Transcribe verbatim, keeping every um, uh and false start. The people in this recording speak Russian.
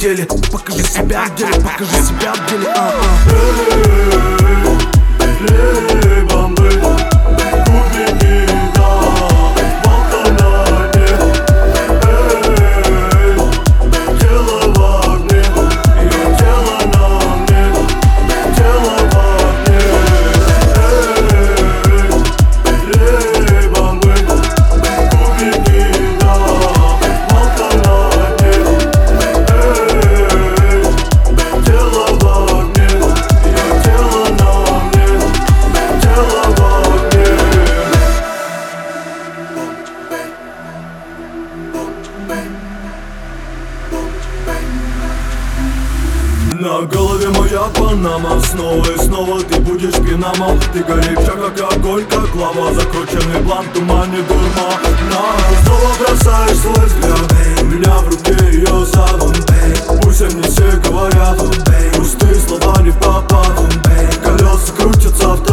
деле. Покажи себя в деле, покажи себя в деле. а -а. Эй, бомбы, кубики, да, волканане. Эй, тело в огне, ее тело на мне, тело в огне. Эй, бомбы, кубики, да, волканане. Эй, тело в огне, ее тело на мне, тело в огне. На голове моя панама, снова и снова ты будешь пинамом. Ты горяча, как огонь, как лава, закрученный план, тумане дурма. Снова бросаешь свой взгляд, у меня в руке ее задум. Пусть они все говорят, пустые слова не в попад. Колеса крутятся в